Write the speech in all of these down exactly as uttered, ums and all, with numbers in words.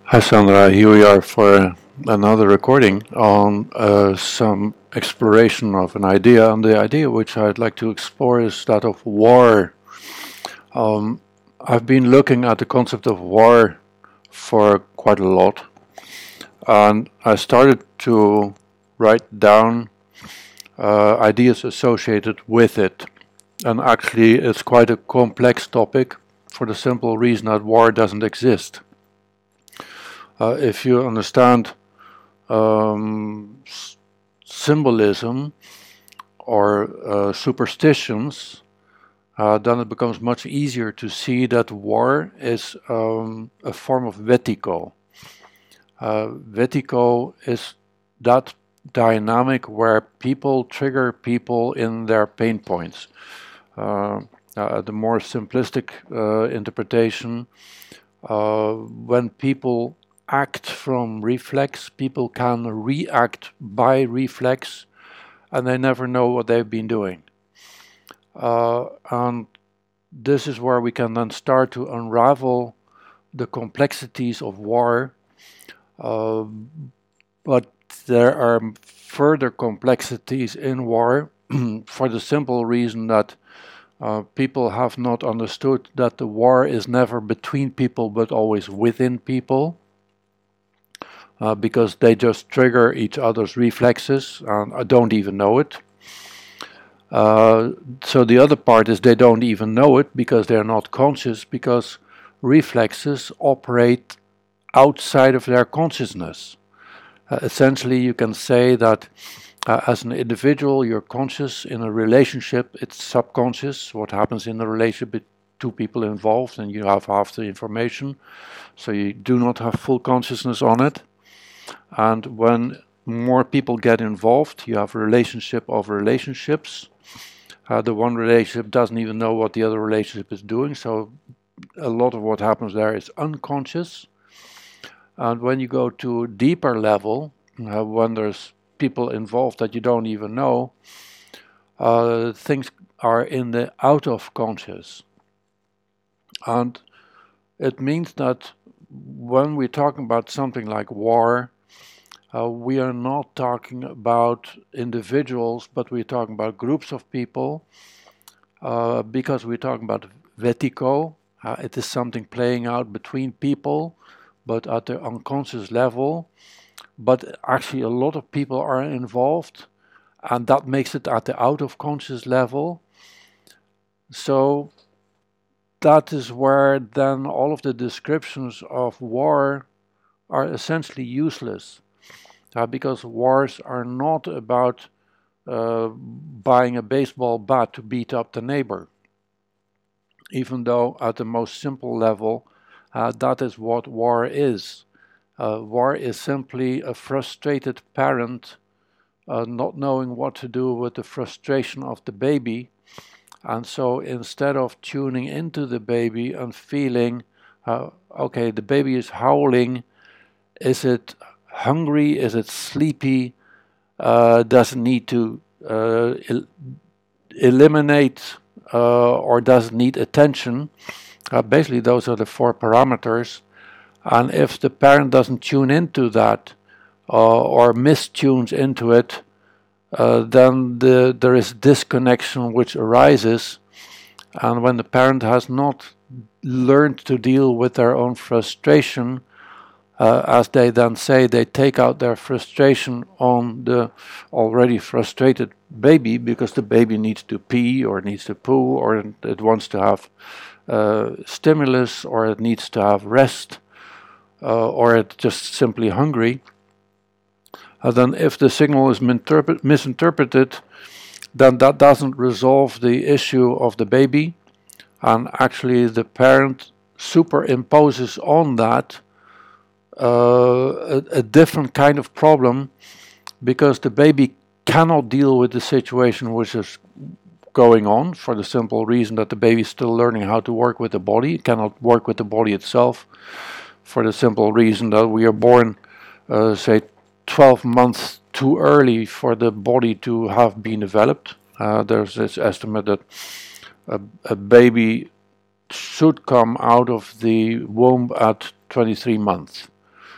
Hi Sandra, here we are for another recording on uh, some exploration of an idea. And the idea which I'd like to explore is that of war. Um, I've been looking at the concept of war for quite a lot, and I started to write down uh, ideas associated with it. And actually, it's quite a complex topic for the simple reason that war doesn't exist. Uh, if you understand um, s- symbolism or uh, superstitions, uh, then it becomes much easier to see that war is um, a form of vertigo. Uh, vertigo is that dynamic where people trigger people in their pain points. Uh, uh, the more simplistic uh, interpretation, uh, when people act from reflex, people can react by reflex, and they never know what they've been doing. Uh, and this is where we can then start to unravel the complexities of war. Uh, but there are further complexities in war for the simple reason that uh, people have not understood that the war is never between people but always within people. Uh, because they just trigger each other's reflexes and uh, don't even know it. Uh, so the other part is they don't even know it because they're not conscious, because reflexes operate outside of their consciousness. Uh, essentially, you can say that uh, as an individual, you're conscious. In a relationship, it's subconscious, what happens in the relationship with two people involved, and you have half the information, so you do not have full consciousness on it. And when more people get involved, you have a relationship of relationships. Uh, the one relationship doesn't even know what the other relationship is doing, so a lot of what happens there is unconscious. And when you go to a deeper level, uh, when there's people involved that you don't even know, uh, things are in the out of conscious. And it means that when we're talking about something like war, Uh, we are not talking about individuals, but we're talking about groups of people, uh, because we're talking about vertigo. Uh, it is something playing out between people, but at the unconscious level. But actually, a lot of people are involved, and that makes it at the out of conscious level. So that is where then all of the descriptions of war are essentially useless. Uh, because wars are not about uh, buying a baseball bat to beat up the neighbor. Even though at the most simple level, uh, that is what war is. Uh, war is simply a frustrated parent uh, not knowing what to do with the frustration of the baby. And so instead of tuning into the baby and feeling, uh, okay, the baby is howling, is it hungry, is it sleepy, uh, does it need to uh, el- eliminate uh, or does it need attention? Uh, basically, those are the four parameters. And if the parent doesn't tune into that uh, or mistunes into it, uh, then the, there is disconnection which arises. And when the parent has not learned to deal with their own frustration, uh, as they then say, they take out their frustration on the already frustrated baby because the baby needs to pee or needs to poo or it wants to have uh, stimulus or it needs to have rest uh, or it's just simply hungry. Uh, then if the signal is misinterpret- misinterpreted, then that doesn't resolve the issue of the baby, and actually the parent superimposes on that Uh, a, a different kind of problem, because the baby cannot deal with the situation which is going on, for the simple reason that the baby is still learning how to work with the body. It cannot work with the body itself, for the simple reason that we are born, uh, say, twelve months too early for the body to have been developed. Uh, there's this estimate that a, a baby should come out of the womb at twenty-three months.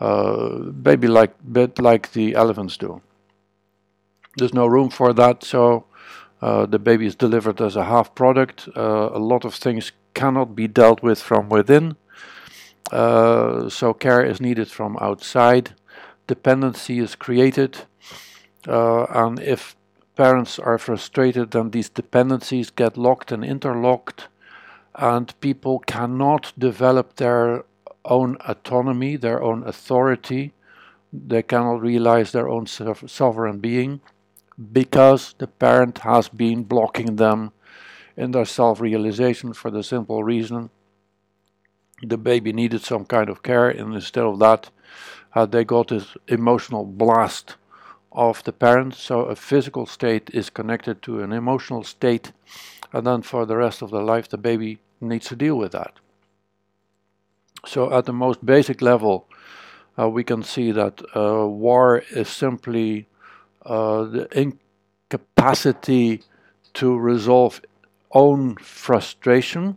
uh, baby like bit like the elephants do. There's no room for that, so uh, the baby is delivered as a half product. Uh, a lot of things cannot be dealt with from within, uh, so care is needed from outside. Dependency is created, uh, and if parents are frustrated, then these dependencies get locked and interlocked, and people cannot develop their own autonomy, their own authority. They cannot realize their own sovereign being, because the parent has been blocking them in their self-realization, for the simple reason the baby needed some kind of care, and instead of that uh, they got this emotional blast of the parent. So a physical state is connected to an emotional state, and then for the rest of the life the baby needs to deal with that. So at the most basic level, uh, we can see that uh, war is simply uh, the incapacity to resolve own frustration.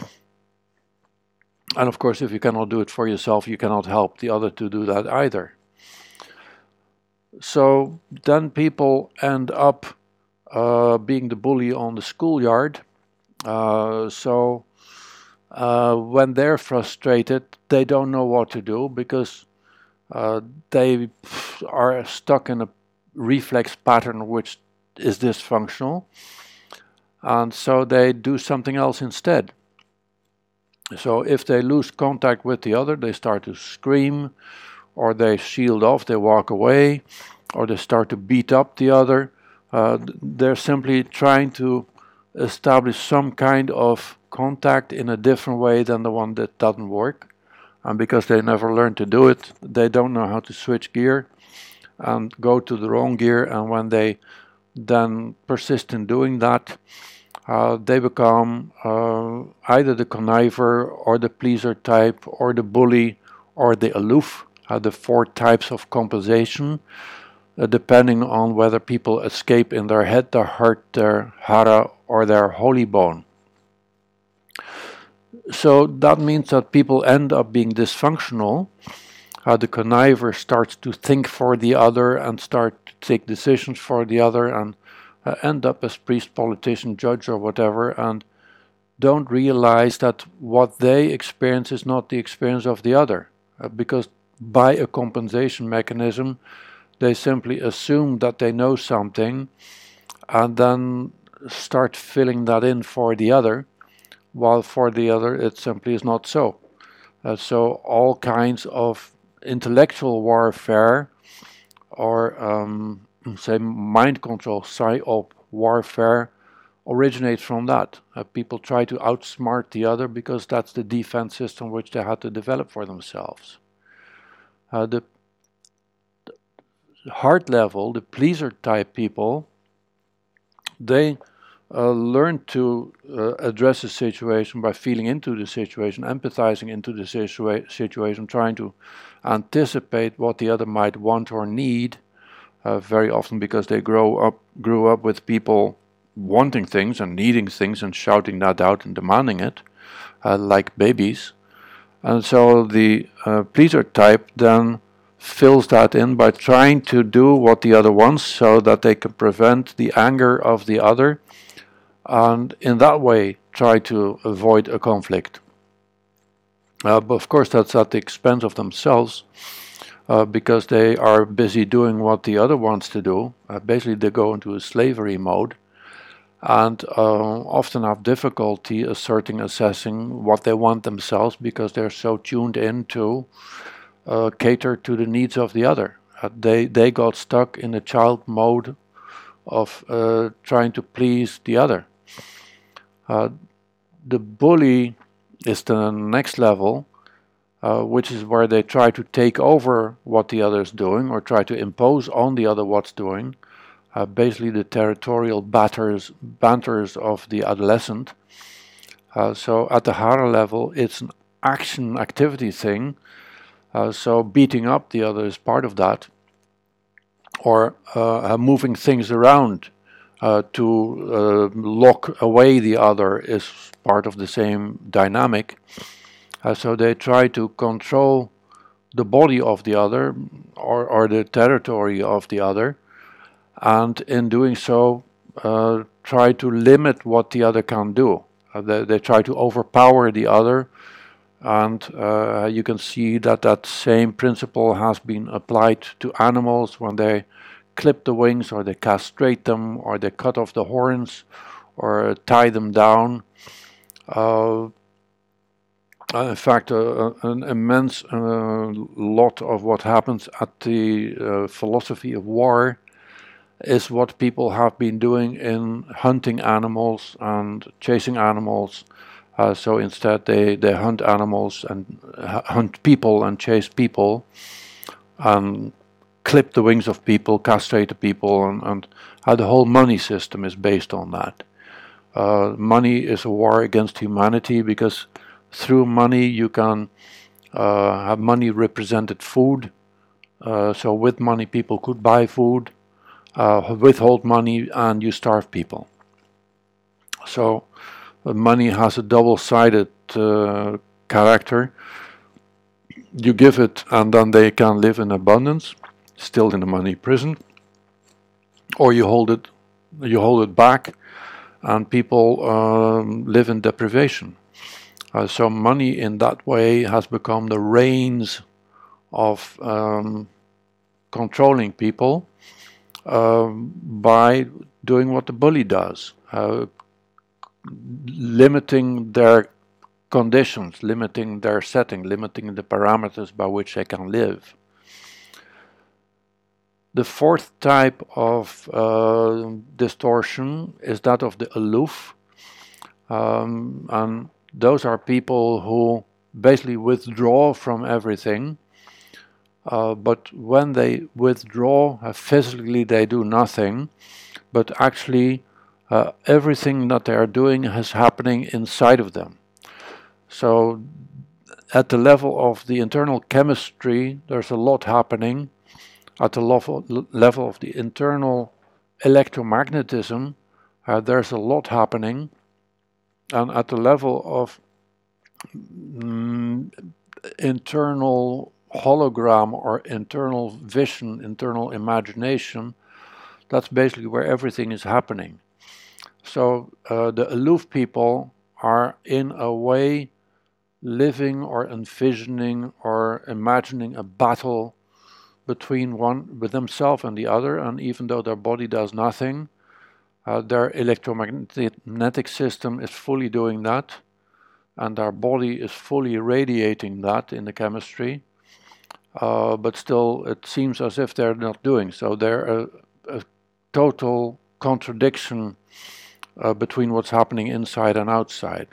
And of course, if you cannot do it for yourself, you cannot help the other to do that either. So then people end up uh, being the bully on the schoolyard. Uh, so uh, when they're frustrated, they don't know what to do, because uh, they are stuck in a reflex pattern which is dysfunctional, and so they do something else instead. So if they lose contact with the other, they start to scream, or they shield off, they walk away, or they start to beat up the other. Uh, they're simply trying to establish some kind of contact in a different way than the one that doesn't work. And because they never learned to do it, they don't know how to switch gear and go to the wrong gear. And when they then persist in doing that, uh, they become uh, either the conniver or the pleaser type, or the bully or the aloof, uh, the four types of compensation, uh, depending on whether people escape in their head, their heart, their hara, or their holy bone. So that means that people end up being dysfunctional. Uh, the conniver starts to think for the other and start to take decisions for the other, and uh, end up as priest, politician, judge, or whatever, and don't realize that what they experience is not the experience of the other. Uh, because by a compensation mechanism, they simply assume that they know something and then start filling that in for the other, while for the other it simply is not so. Uh, so all kinds of intellectual warfare, or um, say mind control, psyop warfare, originate from that. Uh, people try to outsmart the other because that's the defense system which they had to develop for themselves. Uh, the, the heart level, the pleaser type people, they uh, learn to uh, address a situation by feeling into the situation, empathizing into the situa situation, trying to anticipate what the other might want or need. Uh, very often because they grow up, grew up with people wanting things and needing things and shouting that out and demanding it, uh, like babies. And so the uh, pleaser type then fills that in by trying to do what the other wants, so that they can prevent the anger of the other, and in that way try to avoid a conflict. Uh, but of course that's at the expense of themselves, uh, because they are busy doing what the other wants to do. Uh, basically they go into a slavery mode, and uh, often have difficulty asserting, assessing what they want themselves, because they're so tuned in to uh, cater to the needs of the other. Uh, they, they got stuck in the child mode of uh, trying to please the other. Uh, the bully is the next level, uh, which is where they try to take over what the other is doing, or try to impose on the other what's doing. Uh, basically the territorial batters, banters of the adolescent. Uh, so at the higher level, it's an action activity thing. Uh, so beating up the other is part of that, or uh, moving things around uh, to uh, lock away the other is part of the same dynamic. Uh, so they try to control the body of the other, or, or the territory of the other, and in doing so uh, try to limit what the other can do. Uh, they, they try to overpower the other, and uh, you can see that that same principle has been applied to animals when they clip the wings, or they castrate them, or they cut off the horns, or tie them down. Uh, in fact, uh, an immense uh, lot of what happens at the uh, philosophy of war is what people have been doing in hunting animals and chasing animals. Uh, so instead they, they hunt animals and uh, hunt people and chase people and clip the wings of people, castrate the people, and, and how the whole money system is based on that. Uh, money is a war against humanity, because through money you can uh, have money represented food. Uh, so with money people could buy food. Uh, withhold money and you starve people. So uh, money has a double-sided uh, character. You give it and then they can live in abundance, still in a money prison, or you hold it, you hold it back, and people um, live in deprivation. Uh, so money in that way has become the reins of um, controlling people. Um, by doing what the bully does, uh, limiting their conditions, limiting their setting, limiting the parameters by which they can live. The fourth type of uh, distortion is that of the aloof, um, and those are people who basically withdraw from everything. Uh, but when they withdraw, uh, physically they do nothing, but actually uh, everything that they are doing is happening inside of them. So at the level of the internal chemistry, there's a lot happening. At the level, level of the internal electromagnetism, uh, there's a lot happening. And at the level of mm, internal hologram or internal vision, internal imagination, that's basically where everything is happening. So uh, the aloof people are in a way living or envisioning or imagining a battle between one with themselves and the other, and even though their body does nothing, uh, their electromagnetic system is fully doing that, and their body is fully radiating that in the chemistry. Uh, but still it seems as if they're not doing so. They're a, a total contradiction uh, between what's happening inside and outside.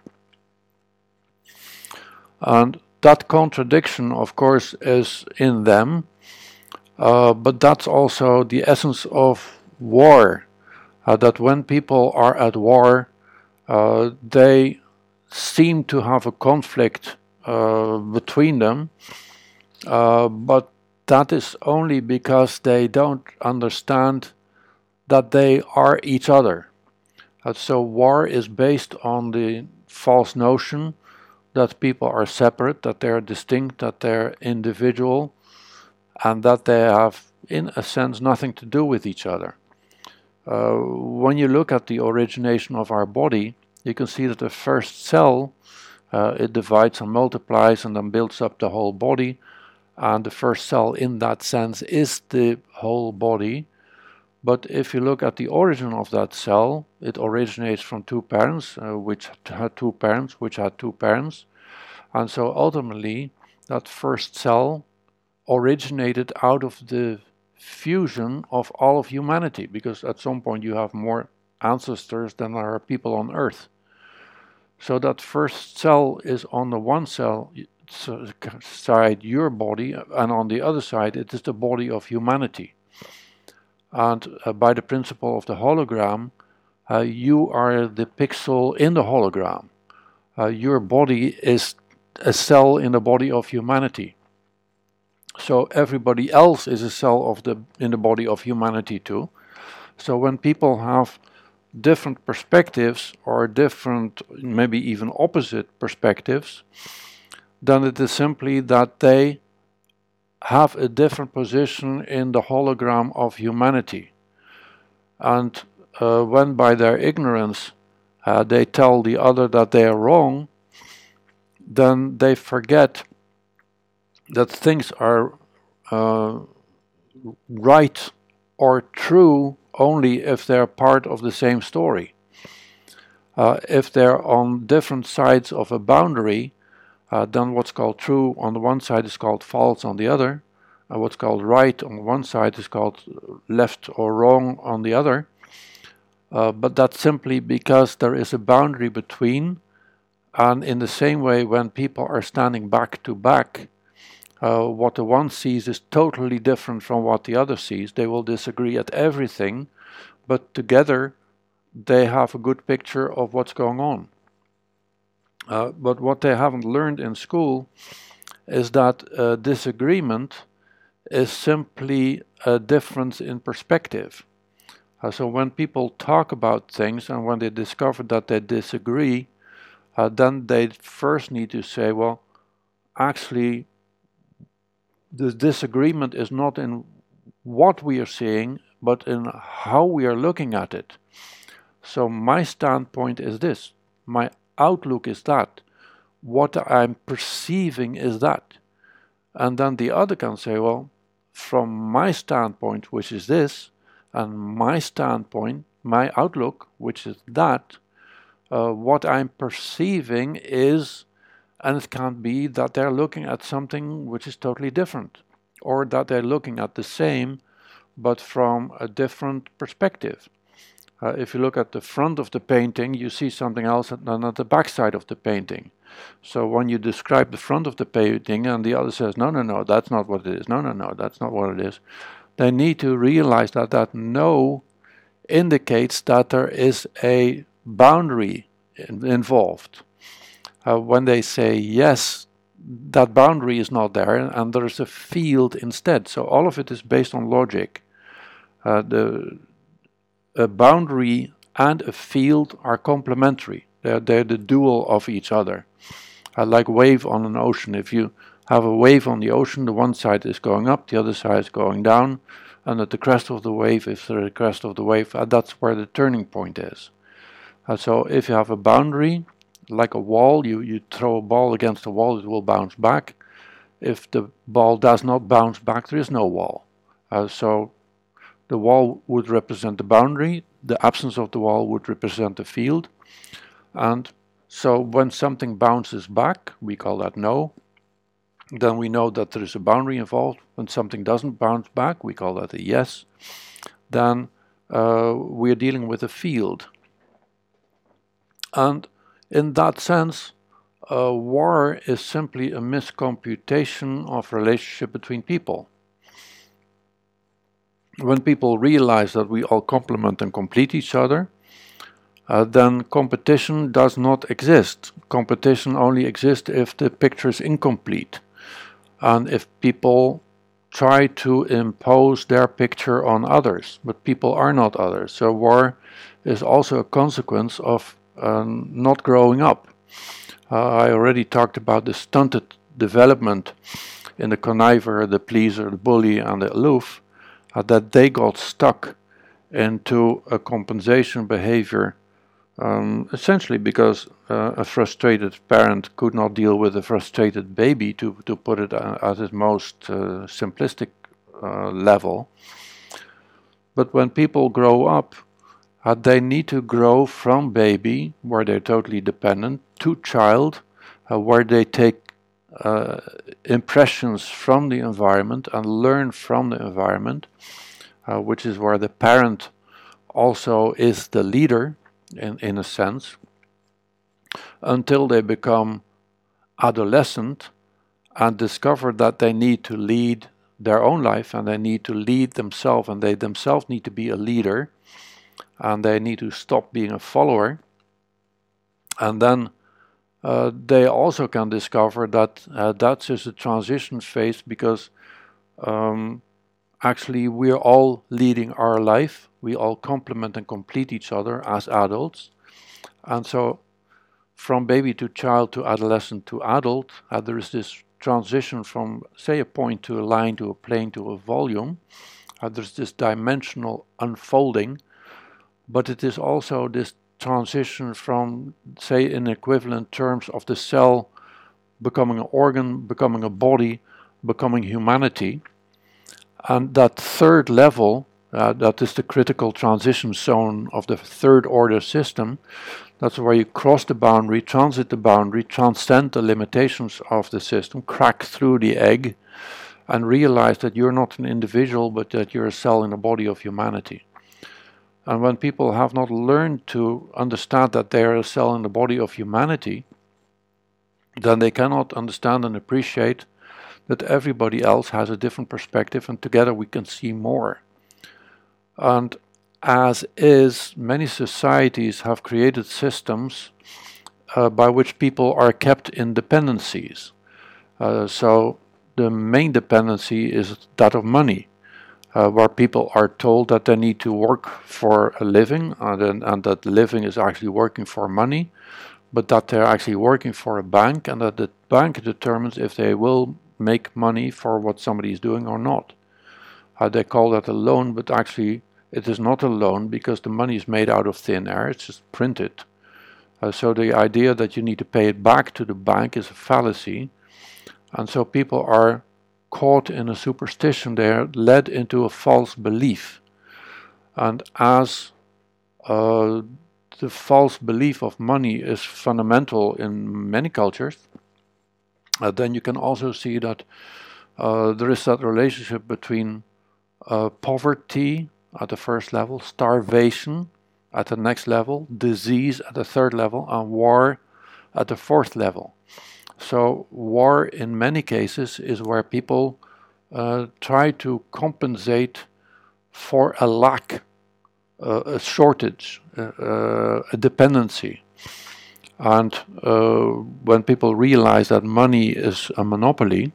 And that contradiction, of course, is in them, uh, but that's also the essence of war, uh, that when people are at war, uh, they seem to have a conflict uh, between them. Uh, but that is only because they don't understand that they are each other. Uh, so war is based on the false notion that people are separate, that they are distinct, that they're individual, and that they have, in a sense, nothing to do with each other. Uh, when you look at the origination of our body, you can see that the first cell, uh, it divides and multiplies and then builds up the whole body. And the first cell in that sense is the whole body. But if you look at the origin of that cell, it originates from two parents, uh, which had two parents, which had two parents. And so ultimately, that first cell originated out of the fusion of all of humanity, because at some point you have more ancestors than there are people on Earth. So that first cell is on the one cell side your body, and on the other side it is the body of humanity. And uh, by the principle of the hologram, uh, you are the pixel in the hologram. Uh, your body is a cell in the body of humanity. So everybody else is a cell of the in the body of humanity too. So when people have different perspectives, or different, maybe even opposite perspectives, then it is simply that they have a different position in the hologram of humanity. And uh, when by their ignorance uh, they tell the other that they are wrong, then they forget that things are uh, right or true only if they're part of the same story. Uh, if they're on different sides of a boundary, uh, then what's called true on the one side is called false on the other, and what's called right on one side is called left or wrong on the other. Uh, but that's simply because there is a boundary between, and in the same way when people are standing back to back, uh, what the one sees is totally different from what the other sees. They will disagree at everything, but together they have a good picture of what's going on. Uh, but what they haven't learned in school is that uh, disagreement is simply a difference in perspective. Uh, so when people talk about things and when they discover that they disagree, uh, then they first need to say, well, actually, the disagreement is not in what we are seeing, but in how we are looking at it. So my standpoint is this, my outlook is that, what I'm perceiving is that. And then the other can say, well, from my standpoint, which is this, and my standpoint, my outlook, which is that, uh, what I'm perceiving is, and it can't be that they're looking at something which is totally different, or that they're looking at the same, but from a different perspective. Uh, if you look at the front of the painting, you see something else than at the back side of the painting. So when you describe the front of the painting and the other says, no, no, no, that's not what it is, no, no, no, that's not what it is, they need to realize that that no indicates that there is a boundary in, involved. Uh, when they say yes, that boundary is not there and there's a field instead. So all of it is based on logic. Uh, the a boundary and a field are complementary. They're, they're the dual of each other. Uh, like wave on an ocean. If you have a wave on the ocean, the one side is going up, the other side is going down, and at the crest of the wave, if there's a crest of the wave, uh, that's where the turning point is. Uh, so if you have a boundary, like a wall, you, you throw a ball against the wall, it will bounce back. If the ball does not bounce back, there is no wall. Uh, so the wall would represent the boundary, the absence of the wall would represent the field, and so when something bounces back, we call that no, then we know that there is a boundary involved. When something doesn't bounce back, we call that a yes, then uh, we're dealing with a field. And in that sense, uh, war is simply a miscomputation of relationship between people. When people realize that we all complement and complete each other, uh, then competition does not exist. Competition only exists if the picture is incomplete, and if people try to impose their picture on others, but people are not others. So war is also a consequence of um, not growing up. Uh, I already talked about the stunted development in the conniver, the pleaser, the bully, and the aloof, uh, that they got stuck into a compensation behavior, um, essentially because uh, a frustrated parent could not deal with a frustrated baby, to, to put it at its most uh, simplistic uh, level. But when people grow up, uh, they need to grow from baby, where they're totally dependent, to child, uh, where they take uh, impressions from the environment and learn from the environment, uh, which is where the parent also is the leader, in, in a sense, until they become adolescent and discover that they need to lead their own life and they need to lead themselves, and they themselves need to be a leader, and they need to stop being a follower. And then uh, they also can discover that uh, that's just a transition phase, because um, actually we're all leading our life. We all complement and complete each other as adults. And so from baby to child to adolescent to adult, uh, there is this transition from, say, a point to a line to a plane to a volume. Uh, there's this dimensional unfolding, but it is also this transition from, say, in equivalent terms of the cell becoming an organ, becoming a body, becoming humanity. And that third level, uh, that is the critical transition zone of the third order system. That's where you cross the boundary, transit the boundary, transcend the limitations of the system, crack through the egg, and realize that you're not an individual, but that you're a cell in the body of humanity. And when people have not learned to understand that they are a cell in the body of humanity, then they cannot understand and appreciate that everybody else has a different perspective, and together we can see more. And as is, many societies have created systems uh, by which people are kept in dependencies. Uh, so the main dependency is that of money, uh, where people are told that they need to work for a living, and, and that living is actually working for money, but that they're actually working for a bank, and that the bank determines if they will make money for what somebody is doing or not. Uh, they call that a loan, but actually it is not a loan because the money is made out of thin air, it's just printed. Uh, so the idea that you need to pay it back to the bank is a fallacy. And so people are caught in a superstition, they are led into a false belief. And as uh, the false belief of money is fundamental in many cultures, uh, then you can also see that uh, there is that relationship between uh, poverty at the first level, starvation at the next level, disease at the third level, and war at the fourth level. So war in many cases is where people uh, try to compensate for a lack, uh, a shortage, uh, a dependency. And uh, when people realize that money is a monopoly,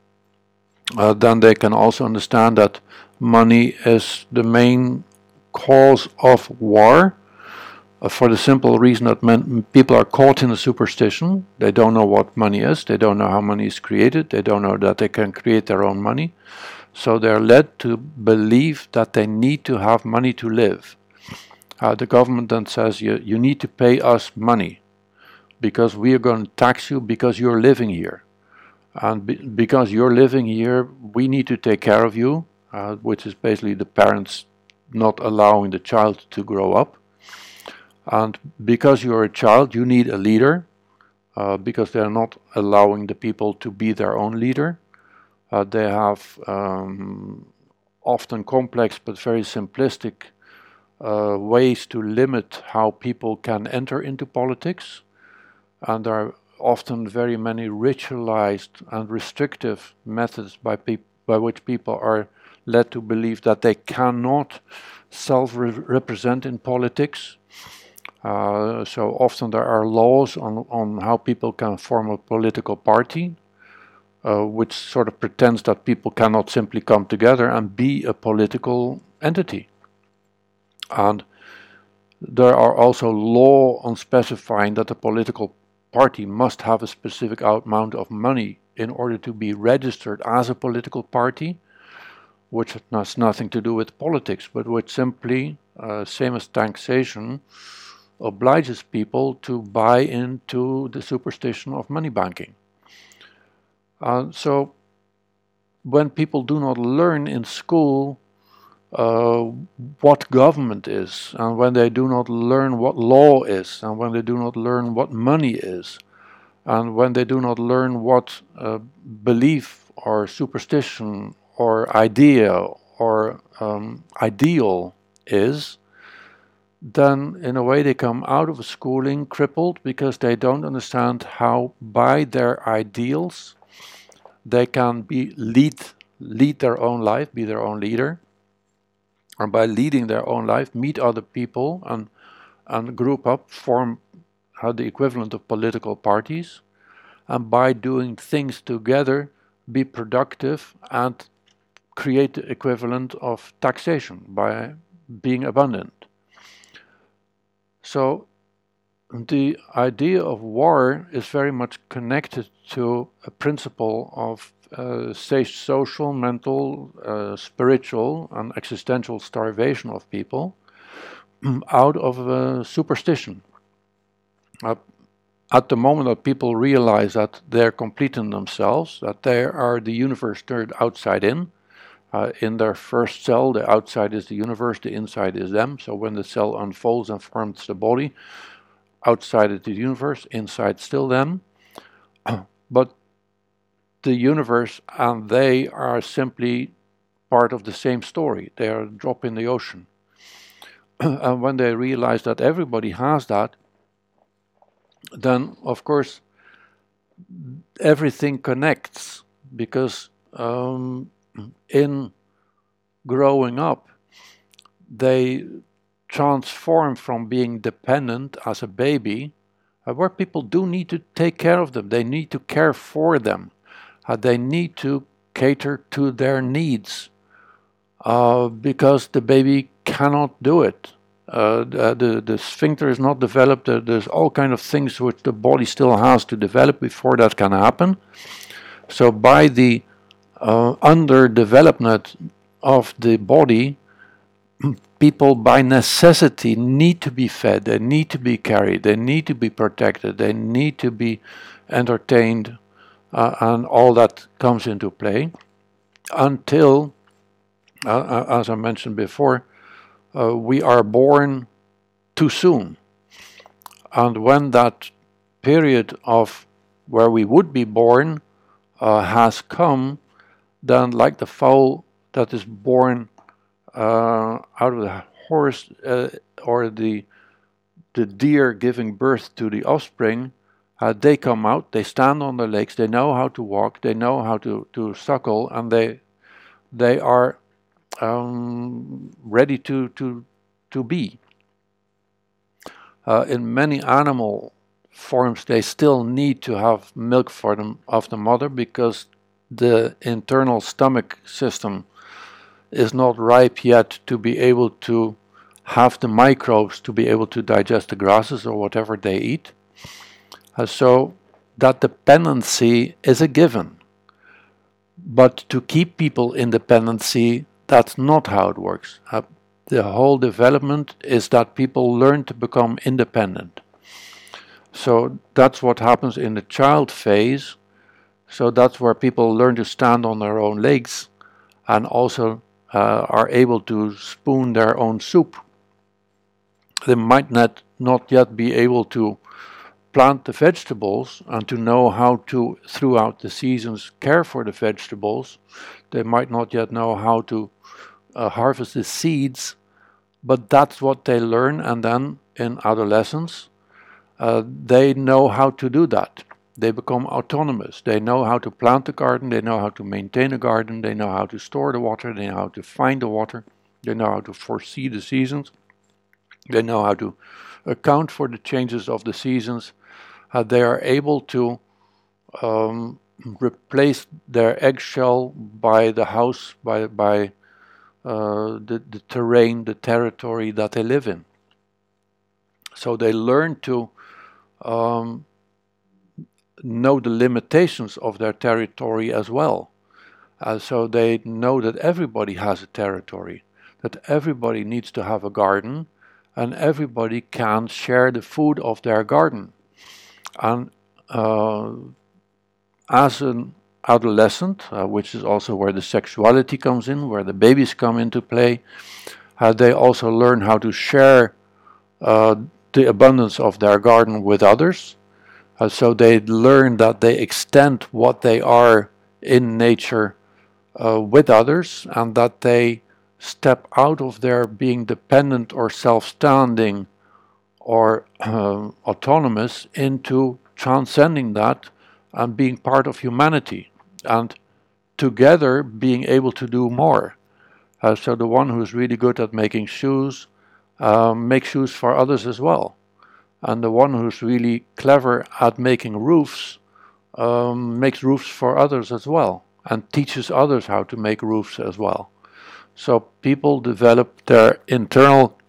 uh, then they can also understand that money is the main cause of war, uh, for the simple reason that men, people are caught in a superstition. They don't know what money is, they don't know how money is created, they don't know that they can create their own money. So they're led to believe that they need to have money to live. Uh, the government then says, you, you need to pay us money because we are going to tax you because you're living here. And be, because you're living here, we need to take care of you, uh, which is basically the parents not allowing the child to grow up. And because you're a child, you need a leader, uh, because they're not allowing the people to be their own leader. Uh, they have um, often complex but very simplistic uh, ways to limit how people can enter into politics. And there are often very many ritualized and restrictive methods by, by which people are led to believe that they cannot self-represent in politics. Uh, so often there are laws on, on how people can form a political party, uh, which sort of pretends that people cannot simply come together and be a political entity. And there are also laws on specifying that the political party must have a specific amount of money in order to be registered as a political party, which has nothing to do with politics, but which simply, uh, same as taxation, obliges people to buy into the superstition of money banking. Uh, so when people do not learn in school uh, what government is, and when they do not learn what law is, and when they do not learn what money is, and when they do not learn what uh, belief or superstition or idea or um, ideal is, then in a way they come out of schooling crippled because they don't understand how by their ideals they can be lead, lead their own life, be their own leader, or by leading their own life, meet other people and, and group up, form uh, the equivalent of political parties, and by doing things together, be productive and create the equivalent of taxation by being abundant. So the idea of war is very much connected to a principle of uh, say social, mental, uh, spiritual, and existential starvation of people out of uh, superstition. Uh, at the moment that people realize that they're complete in themselves, that they are the universe turned outside in, uh, in their first cell, the outside is the universe, the inside is them. So when the cell unfolds and forms the body, outside is the universe, inside still them. But the universe and they are simply part of the same story. They are a drop in the ocean. And when they realize that everybody has that, then of course everything connects, because um, in growing up they transform from being dependent as a baby, uh, where people do need to take care of them, they need to care for them, uh, they need to cater to their needs, uh, because the baby cannot do it. Uh, the, the, the sphincter is not developed. Uh, there's all kind of things which the body still has to develop before that can happen. So by the uh, underdevelopment of the body, people by necessity need to be fed, they need to be carried, they need to be protected, they need to be entertained, uh, and all that comes into play until, uh, as I mentioned before, Uh, we are born too soon. And when that period of where we would be born uh, has come, then like the fowl that is born uh, out of the horse, uh, or the the deer giving birth to the offspring, uh, they come out, they stand on their legs, they know how to walk, they know how to, to suckle, and they they are Um, ready to to to be. Uh, in many animal forms, they still need to have milk for them of the mother, because the internal stomach system is not ripe yet to be able to have the microbes to be able to digest the grasses or whatever they eat. Uh, so that dependency is a given. But to keep people in dependency, that's not how it works. Uh, the whole development is that people learn to become independent. So that's what happens in the child phase. So that's where people learn to stand on their own legs and also uh, are able to spoon their own soup. They might not, not yet be able to plant the vegetables and to know how to, throughout the seasons, care for the vegetables. They might not yet know how to uh, harvest the seeds, but that's what they learn, and then in adolescence uh, they know how to do that. They become autonomous. They know how to plant the garden, they know how to maintain a garden, they know how to store the water, they know how to find the water, they know how to foresee the seasons, they know how to account for the changes of the seasons. Uh, they are able to um, replace their eggshell by the house, by by uh, the, the terrain, the territory that they live in. So they learn to um, know the limitations of their territory as well. Uh, so they know that everybody has a territory, that everybody needs to have a garden, and everybody can share the food of their garden. And uh, as an adolescent, uh, which is also where the sexuality comes in, where the babies come into play, uh, they also learn how to share uh, the abundance of their garden with others. Uh, so they learn that they extend what they are in nature uh, with others, and that they step out of their being dependent or self-standing or uh, autonomous into transcending that and being part of humanity, and together being able to do more. Uh, so the one who's really good at making shoes uh, makes shoes for others as well. And the one who's really clever at making roofs um, makes roofs for others as well, and teaches others how to make roofs as well. So people develop their internal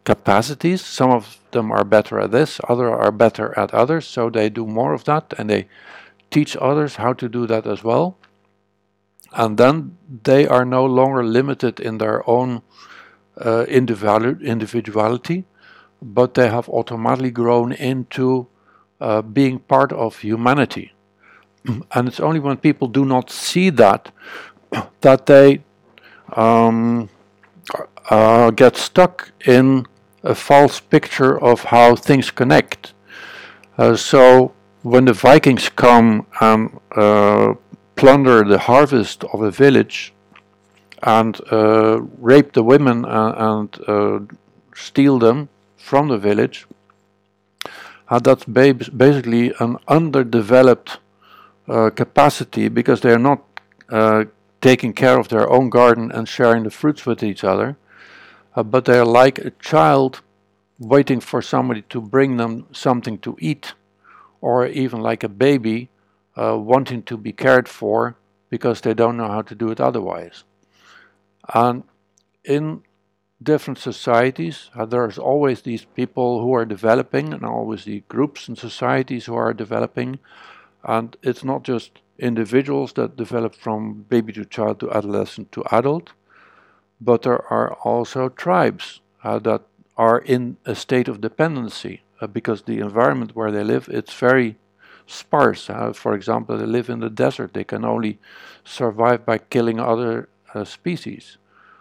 capacities. Some of them are better at this, others are better at others, so they do more of that and they teach others how to do that as well. And then they are no longer limited in their own uh, individuality, but they have automatically grown into uh, being part of humanity. And it's only when people do not see that that they um, uh, get stuck in a false picture of how things connect. Uh, so when the Vikings come and uh, plunder the harvest of a village and uh, rape the women and, and uh, steal them from the village, uh, that's ba basically an underdeveloped uh, capacity, because they are not uh, taking care of their own garden and sharing the fruits with each other, uh, but they are like a child waiting for somebody to bring them something to eat, or even like a baby uh, wanting to be cared for because they don't know how to do it otherwise. And in different societies, uh, there's always these people who are developing, and always the groups and societies who are developing. And it's not just individuals that develop from baby to child to adolescent to adult, but there are also tribes uh, that are in a state of dependency uh, because the environment where they live, it's very sparse. Uh, for example, they live in the desert. They can only survive by killing other uh, species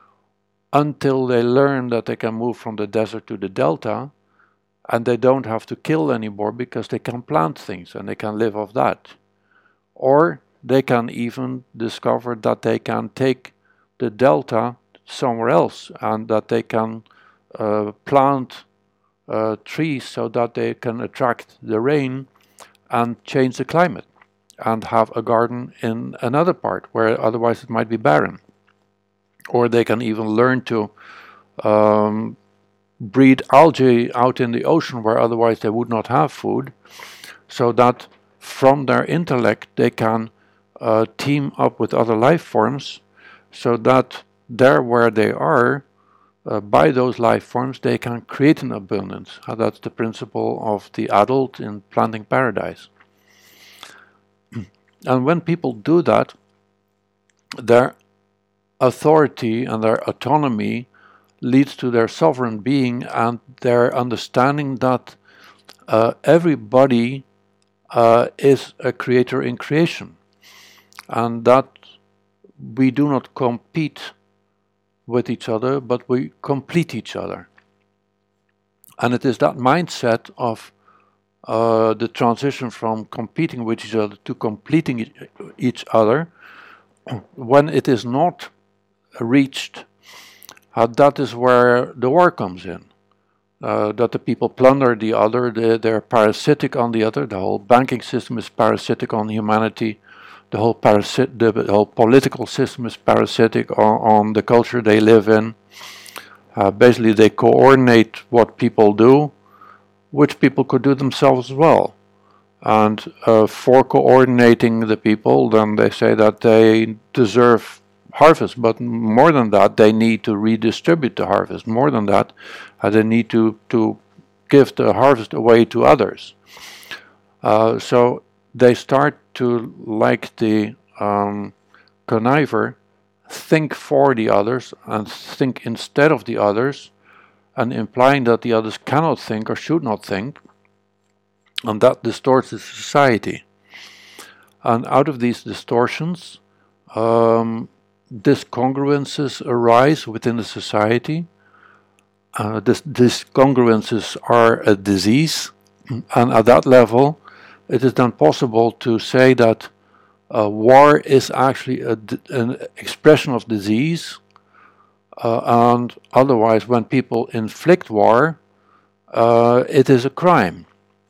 until they learn that they can move from the desert to the delta, and they don't have to kill anymore because they can plant things and they can live off that. Or they can even discover that they can take the delta somewhere else, and that they can uh, plant uh, trees so that they can attract the rain and change the climate, and have a garden in another part where otherwise it might be barren. Or they can even learn to um, breed algae out in the ocean where otherwise they would not have food, so that from their intellect they can uh, team up with other life forms, so that there where they are, uh, by those life forms, they can create an abundance. Uh, that's the principle of the adult in planting paradise. And when people do that, their authority and their autonomy leads to their sovereign being and their understanding that uh, everybody uh, is a creator in creation, and that we do not compete with each other, but we complete each other. And it is that mindset of uh, the transition from competing with each other to completing each other, when it is not reached, uh, that is where the war comes in. Uh, that the people plunder the other, they, they're parasitic on the other. The whole banking system is parasitic on humanity. The whole, parasit the, the whole political system is parasitic on, on the culture they live in. Uh, basically, they coordinate what people do, which people could do themselves as well. And uh, for coordinating the people, then they say that they deserve harvest, but more than that, they need to redistribute the harvest. More than that, uh, they need to, to give the harvest away to others. Uh, so they start to, like the um, conniver, think for the others and think instead of the others, and implying that the others cannot think or should not think, and that distorts the society. And out of these distortions, um, discongruences arise within the society. Uh, this discongruences are a disease, and at that level, it is then possible to say that uh, war is actually a, an expression of disease, uh, and otherwise, when people inflict war, uh, it is a crime.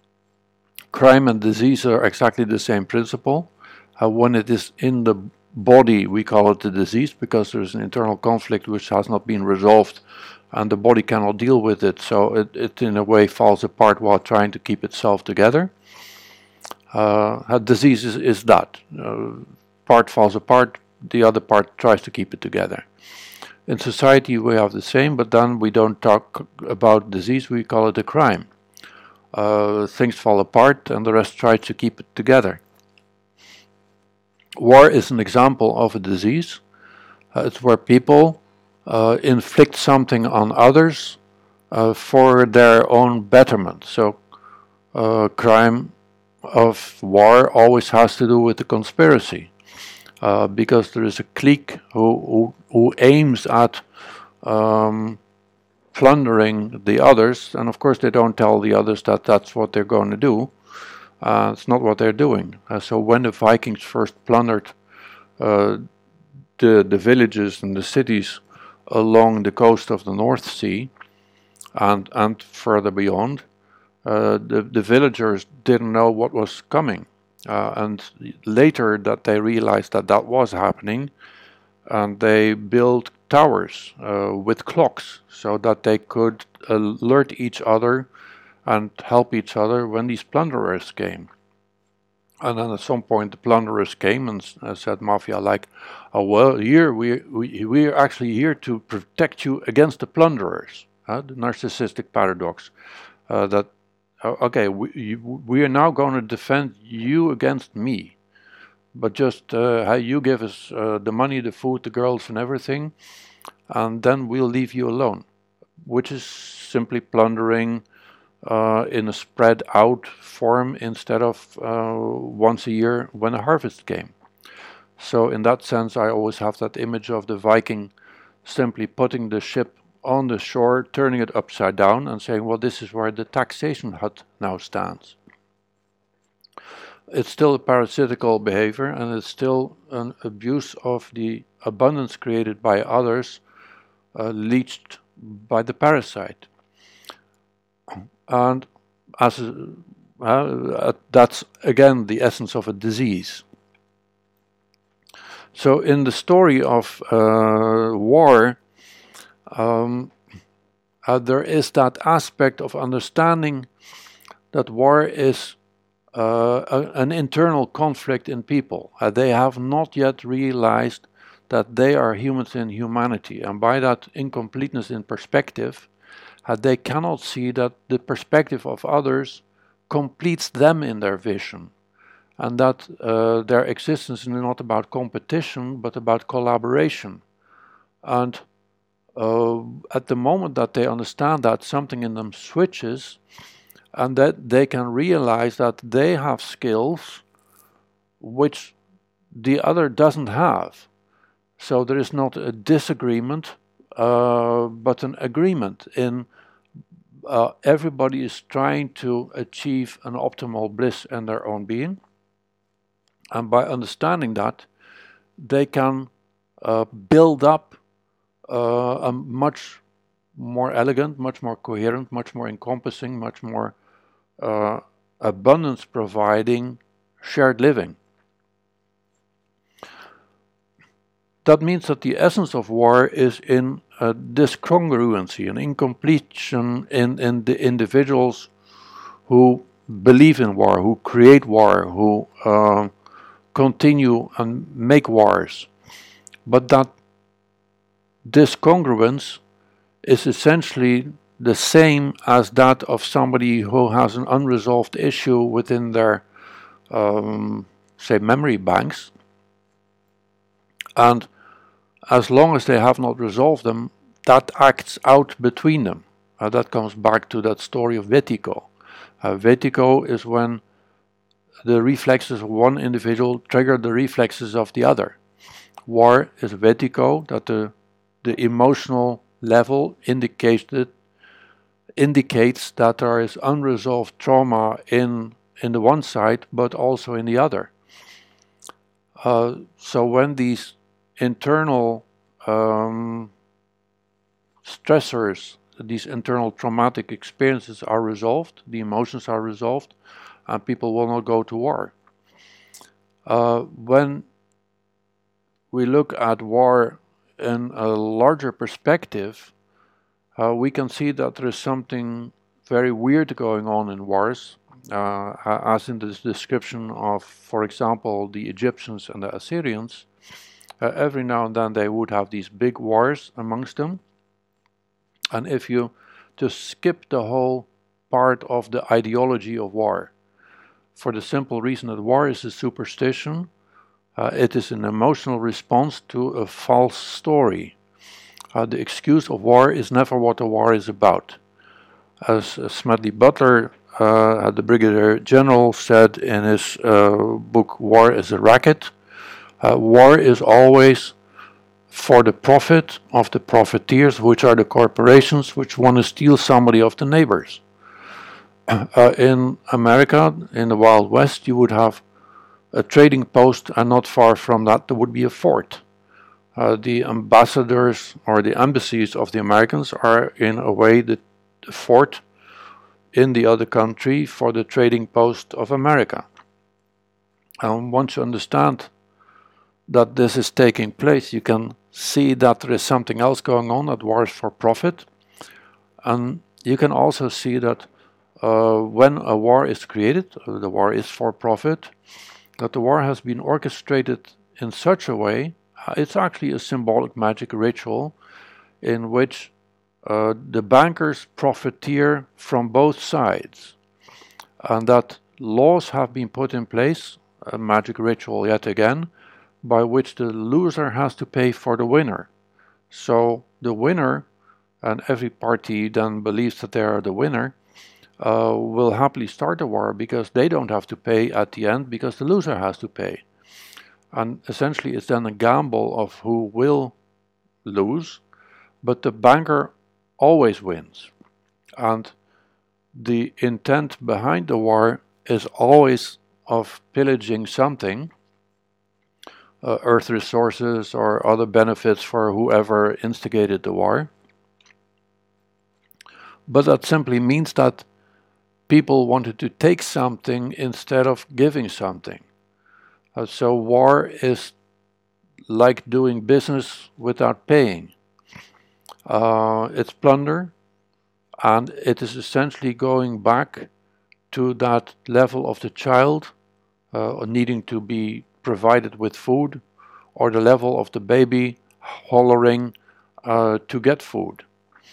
Crime and disease are exactly the same principle. Uh, when it is in the body, we call it a disease because there's an internal conflict which has not been resolved and the body cannot deal with it, so it, it in a way falls apart while trying to keep itself together. Uh, a disease is, is that. Uh, part falls apart, the other part tries to keep it together. In society we have the same, but then we don't talk about disease, we call it a crime. Uh, things fall apart and the rest tries to keep it together. War is an example of a disease. Uh, it's where people uh, inflict something on others uh, for their own betterment. So uh, crime of war always has to do with the conspiracy. Uh, because there is a clique who, who, who aims at um, plundering the others, and of course they don't tell the others that that's what they're going to do. Uh, it's not what they're doing. Uh, so when the Vikings first plundered uh, the, the villages and the cities along the coast of the North Sea and, and further beyond, uh, the, the villagers didn't know what was coming. Uh, and later that they realized that that was happening, and they built towers uh, with clocks so that they could alert each other and help each other when these plunderers came. And then at some point the plunderers came and uh, said, Mafia, like, oh well, here we, we, we are actually here to protect you against the plunderers. Uh, the narcissistic paradox. Uh, that okay, we, you, we are now going to defend you against me, but just uh, you give us uh, the money, the food, the girls and everything, and then we'll leave you alone, which is simply plundering uh, in a spread out form instead of uh, once a year when a harvest came. So in that sense I always have that image of the Viking simply putting the ship on the shore, turning it upside down and saying, well, this is where the taxation hut now stands. It's still a parasitical behavior, and it's still an abuse of the abundance created by others, uh, leached by the parasite. And as a, uh, that's again the essence of a disease. So in the story of uh, war, Um, uh, there is that aspect of understanding that war is uh, a, an internal conflict in people. Uh, they have not yet realized that they are humans in humanity, and by that incompleteness in perspective, uh, they cannot see that the perspective of others completes them in their vision, and that uh, their existence is not about competition but about collaboration. And Uh, at the moment that they understand that, something in them switches, and that they can realize that they have skills which the other doesn't have. So there is not a disagreement, uh, but an agreement in uh, everybody is trying to achieve an optimal bliss in their own being. And by understanding that, they can uh, build up Uh, a much more elegant, much more coherent, much more encompassing, much more uh, abundance providing shared living. That means that the essence of war is in a discongruency, an incompletion in, in the individuals who believe in war, who create war, who uh, continue and make wars. But that discongruence is essentially the same as that of somebody who has an unresolved issue within their, um, say, memory banks. And as long as they have not resolved them, that acts out between them. Uh, that comes back to that story of Wetiko. Uh, Wetiko is when the reflexes of one individual trigger the reflexes of the other. War is Wetiko, that the The emotional level indicates, indicates that there is unresolved trauma in, in the one side, but also in the other. Uh, so when these internal um, stressors, these internal traumatic experiences are resolved, the emotions are resolved, and people will not go to war. Uh, when we look at war in a larger perspective, uh, we can see that there is something very weird going on in wars, uh, as in this description of, for example, the Egyptians and the Assyrians. Uh, every now and then they would have these big wars amongst them. And if you just skip the whole part of the ideology of war, for the simple reason that war is a superstition, uh, it is an emotional response to a false story. Uh, the excuse of war is never what the war is about. As uh, Smedley Butler, uh, the Brigadier General, said in his uh, book War is a Racket, uh, war is always for the profit of the profiteers, which are the corporations which want to steal somebody of the neighbors. Uh, in America, in the Wild West, you would have a trading post, and not far from that there would be a fort. Uh, the ambassadors or the embassies of the Americans are in a way the, the fort in the other country for the trading post of America. And once you understand that this is taking place, you can see that there is something else going on, that war is for profit. And you can also see that uh, when a war is created, uh, the war is for profit, that the war has been orchestrated in such a way, uh, it's actually a symbolic magic ritual in which uh, the bankers profiteer from both sides, and that laws have been put in place, a magic ritual yet again, by which the loser has to pay for the winner. So the winner, and every party then believes that they are the winner, uh, will happily start the war because they don't have to pay at the end because the loser has to pay. And essentially it's then a gamble of who will lose, but the banker always wins. And the intent behind the war is always of pillaging something, Uh, earth resources or other benefits for whoever instigated the war. But that simply means that people wanted to take something instead of giving something. Uh, so war is like doing business without paying. Uh, it's plunder, and it is essentially going back to that level of the child uh, needing to be provided with food, or the level of the baby hollering uh, to get food.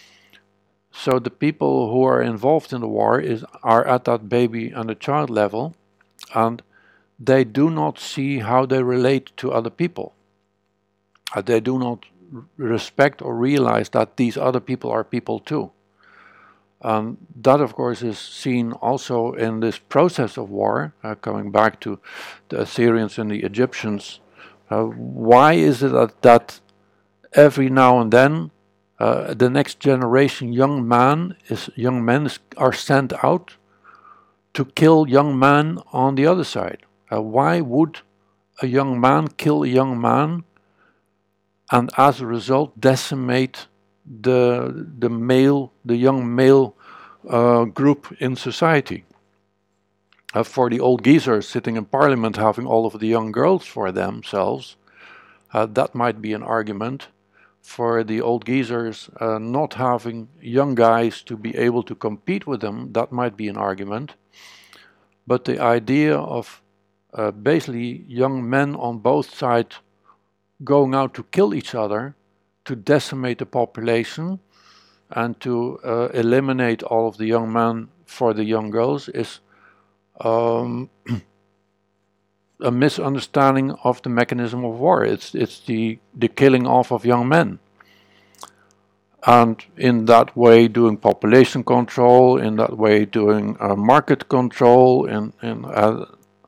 So the people who are involved in the war is, are at that baby and the child level, and they do not see how they relate to other people. Uh, they do not respect or realize that these other people are people too. Um, that, of course, is seen also in this process of war, uh, coming back to the Assyrians and the Egyptians. Uh, why is it that, that every now and then uh, the next generation young man is young men is, are sent out to kill young men on the other side? Uh, why would a young man kill a young man and as a result decimate the the male, the young male uh, group in society? Uh, for the old geezers sitting in parliament having all of the young girls for themselves, uh, that might be an argument. For the old geezers uh, not having young guys to be able to compete with them, that might be an argument. But the idea of uh, basically young men on both sides going out to kill each other, to decimate the population, and to uh, eliminate all of the young men for the young girls is um, a misunderstanding of the mechanism of war. It's it's the, the killing off of young men. And in that way doing population control, in that way doing uh, market control, in, in, uh,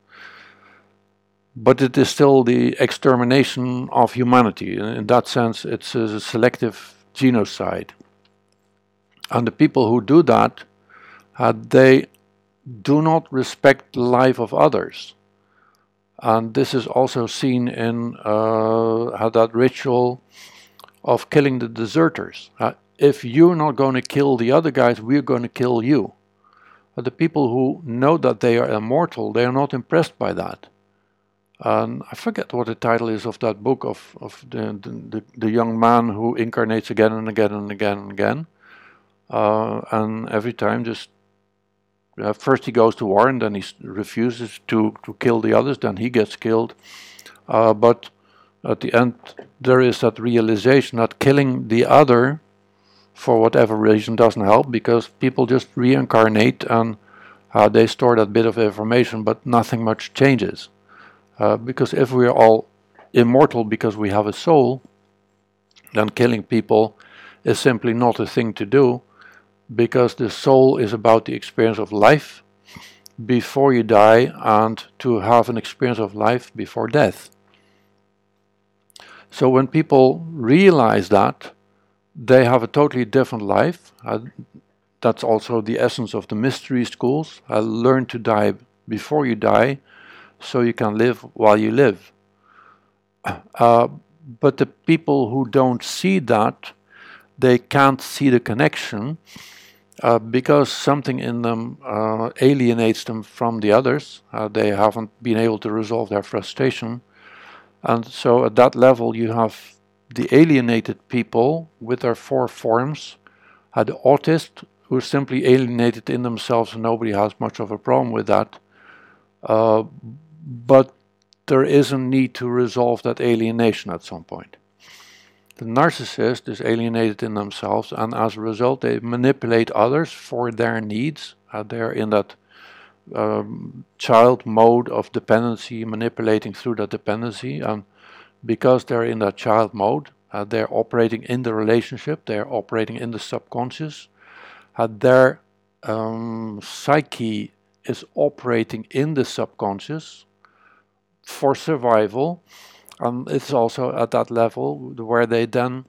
but it is still the extermination of humanity. In that sense, it's a selective genocide. And the people who do that, uh, they do not respect the life of others. And this is also seen in uh, how that ritual of killing the deserters. Uh, if you're not going to kill the other guys, we're going to kill you. But the people who know that they are immortal, they are not impressed by that. And I forget what the title is of that book of, of the, the, the young man who incarnates again and again and again and again. Uh, and every time just uh, first he goes to war and then he refuses to, to kill the others, then he gets killed. Uh, but at the end there is that realization that killing the other for whatever reason doesn't help, because people just reincarnate and uh, they store that bit of information, but nothing much changes. Uh, because if we're all immortal because we have a soul, then killing people is simply not a thing to do, because the soul is about the experience of life before you die and to have an experience of life before death. So when people realize that, they have a totally different life. Uh, that's also the essence of the mystery schools. Uh, learn to die before you die, so you can live while you live. Uh, but the people who don't see that, they can't see the connection, uh, because something in them uh, alienates them from the others. Uh, they haven't been able to resolve their frustration. And so at that level you have the alienated people with their four forms, uh, the autist who is simply alienated in themselves, and nobody has much of a problem with that. Uh, but there is a need to resolve that alienation at some point. The narcissist is alienated in themselves, and as a result they manipulate others for their needs. Uh, they're in that um, child mode of dependency, manipulating through that dependency, and because they're in that child mode, uh, they're operating in the relationship, they're operating in the subconscious. Uh, their um, psyche is operating in the subconscious for survival, and it's also at that level where they then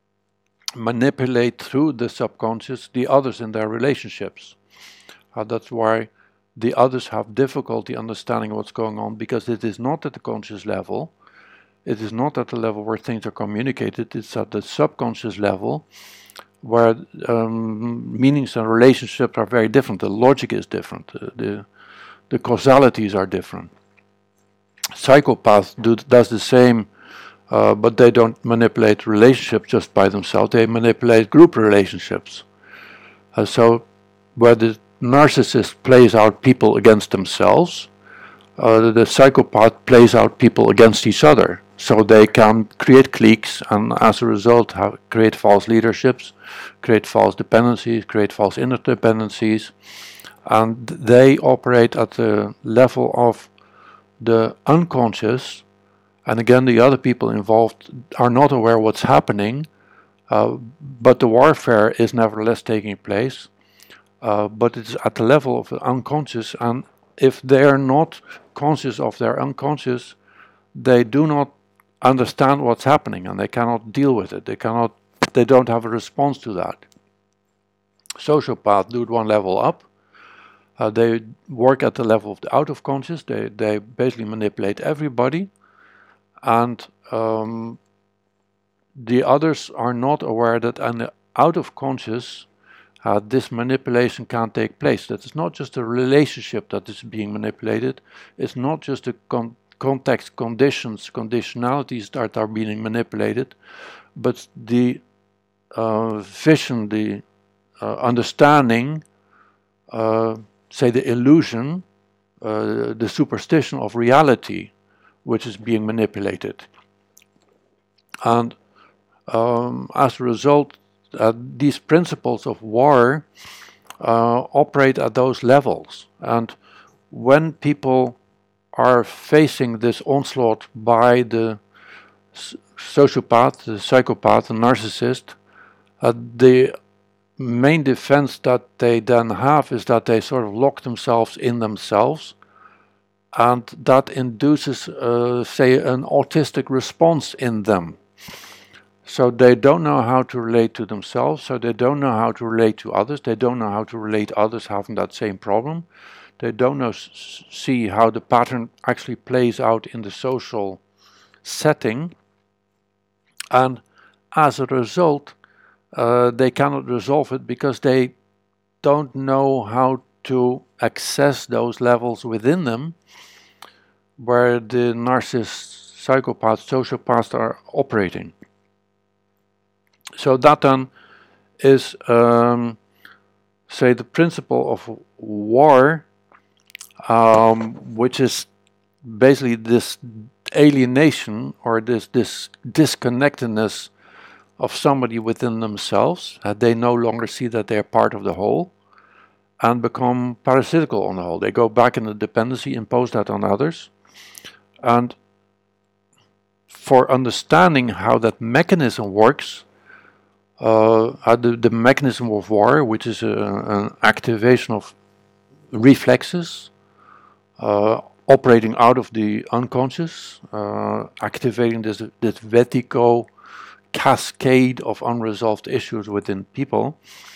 manipulate through the subconscious the others in their relationships. Uh, that's why the others have difficulty understanding what's going on, because it is not at the conscious level. It is not at the level where things are communicated. It's at the subconscious level where um, meanings and relationships are very different. The logic is different. Uh, the, the causalities are different. Psychopaths do, does the same, uh, but they don't manipulate relationships just by themselves. They manipulate group relationships. Uh, so where the narcissist plays out people against themselves, uh, the, the psychopath plays out people against each other. So they can create cliques, and as a result have, create false leaderships, create false dependencies, create false interdependencies, and they operate at the level of the unconscious. And again, the other people involved are not aware what's happening, uh, but the warfare is nevertheless taking place. Uh, but it's at the level of the unconscious, and if they are not conscious of their unconscious, they do not understand what's happening, and they cannot deal with it. They cannot. They don't have a response to that. Sociopaths do it one level up. Uh, they work at the level of the out of conscious. They they basically manipulate everybody, and um, the others are not aware that in the out of conscious, uh, this manipulation can't take place. That it's not just a relationship that is being manipulated. It's not just the con context, conditions, conditionalities that are being manipulated, but the uh, vision, the uh, understanding, uh, say the illusion, uh, the superstition of reality, which is being manipulated. And um, as a result, uh, these principles of war uh, operate at those levels. And when people are facing this onslaught by the sociopath, the psychopath, the narcissist, uh, the main defense that they then have is that they sort of lock themselves in themselves, and that induces, uh, say, an autistic response in them. So they don't know how to relate to themselves, so they don't know how to relate to others, they don't know how to relate others having that same problem. They don't know, see how the pattern actually plays out in the social setting, and as a result, uh, they cannot resolve it because they don't know how to access those levels within them where the narcissist, psychopaths, sociopaths are operating. So that then is, um, say, the principle of war, Um, which is basically this alienation or this, this disconnectedness of somebody within themselves, uh, they no longer see that they're part of the whole and become parasitical on the whole. They go back in the dependency, impose that on others. And for understanding how that mechanism works, uh, the, the mechanism of war, which is a, an activation of reflexes, uh, operating out of the unconscious, uh, activating this, this vertigo cascade of unresolved issues within people.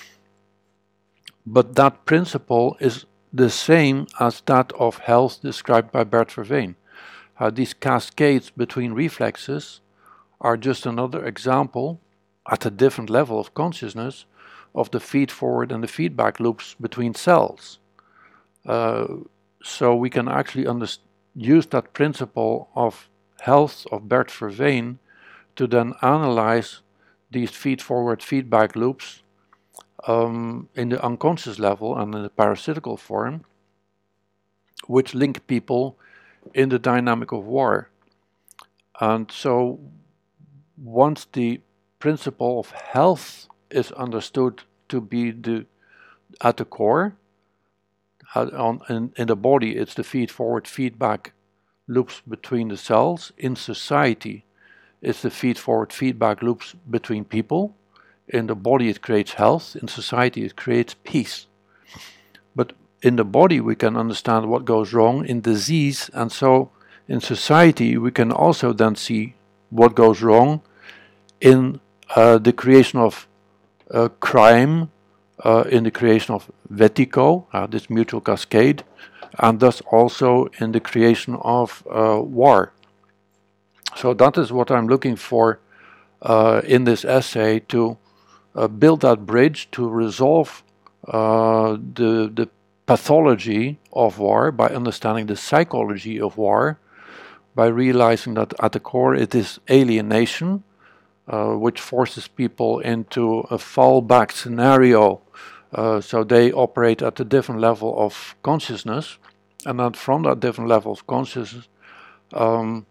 But that principle is the same as that of health described by Bert Verveen. Uh, these cascades between reflexes are just another example at a different level of consciousness of the feed-forward and the feedback loops between cells. Uh, so we can actually use that principle of health of Bert Verveen to then analyze these feed-forward feedback loops um, in the unconscious level and in the parasitical form, which link people in the dynamic of war. And so once the principle of health is understood to be the at the core, uh, on, in, in the body it's the feed-forward feedback loops between the cells. In society it's the feed-forward feedback loops between people. In the body it creates health, in society it creates peace. But in the body we can understand what goes wrong in disease, and so in society we can also then see what goes wrong in uh, the creation of uh, crime, uh, in the creation of vertigo, uh, this mutual cascade, and thus also in the creation of uh, war. So that is what I'm looking for uh, in this essay, to uh, build that bridge to resolve uh, the, the pathology of war by understanding the psychology of war, by realizing that at the core it is alienation, uh, which forces people into a fallback scenario, uh, so they operate at a different level of consciousness, and then from that different level of consciousness um,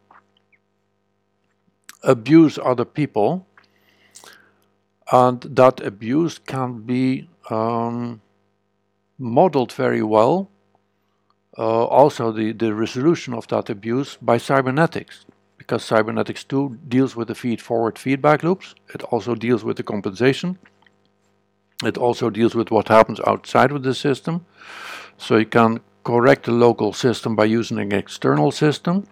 abuse other people, and that abuse can be um, modeled very well, uh, also the, the resolution of that abuse, by cybernetics, because cybernetics too deals with the feed-forward feedback loops. It also deals with the compensation. It also deals with what happens outside of the system. So you can correct the local system by using an external system.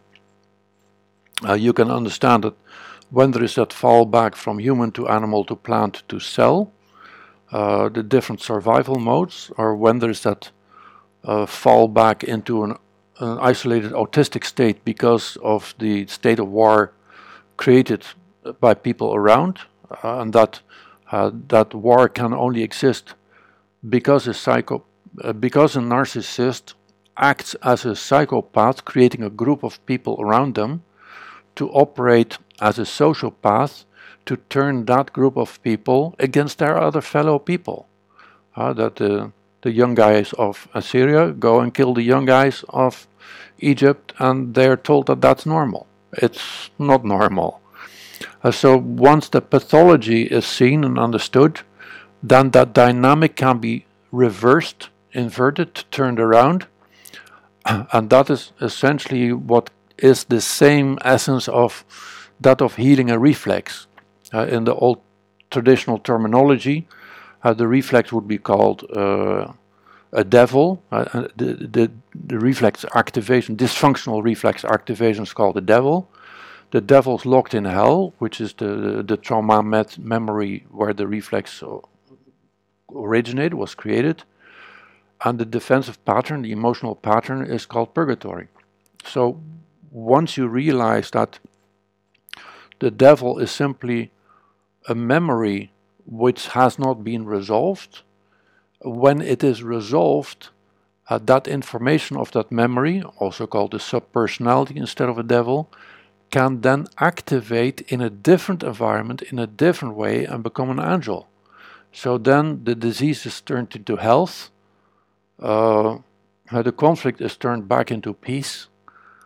Uh, you can understand that when there is that fallback from human to animal to plant to cell, uh, the different survival modes, or when there is that uh, fallback into an, an isolated autistic state because of the state of war created by people around, uh, and that uh, that war can only exist because a psycho, uh, because a narcissist acts as a psychopath, creating a group of people around them to operate as a sociopath, to turn that group of people against their other fellow people. Uh, that the, the young guys of Assyria go and kill the young guys of Egypt, and they're told that that's normal. It's not normal. Uh, so once the pathology is seen and understood, then that dynamic can be reversed, inverted, turned around, and that is essentially what is the same essence of that of healing a reflex. Uh, in the old traditional terminology, uh, the reflex would be called uh, a devil. Uh, the, the, the reflex activation, dysfunctional reflex activation, is called the devil. The devil's locked in hell, which is the, the trauma met memory where the reflex originated, was created. And the defensive pattern, the emotional pattern, is called purgatory. So once you realize that the devil is simply a memory which has not been resolved, when it is resolved, uh, that information of that memory, also called the subpersonality instead of a devil, can then activate in a different environment, in a different way, and become an angel. So then the disease is turned into health, uh, the conflict is turned back into peace,